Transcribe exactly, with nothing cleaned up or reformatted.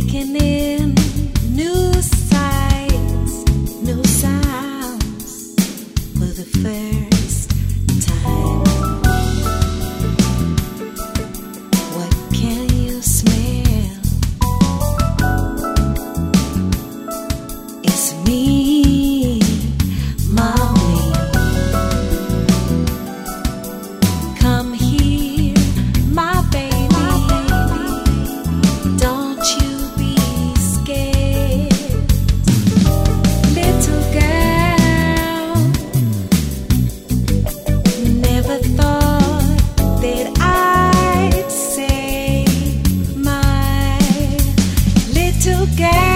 taking in new sights, new sounds for the first time. What can you smell? It's me, mommy. Come here, my baby. Don't you be scared, little girl. Never thought that I'd say my little girl.